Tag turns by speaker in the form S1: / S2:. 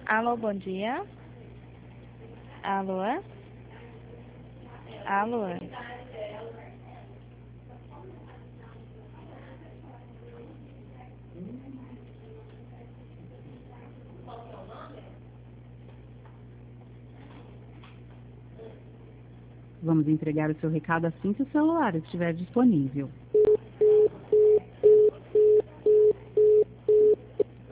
S1: Alô, bom dia. Alô? Alô?
S2: Vamos entregar o seu recado assim que o celular estiver disponível.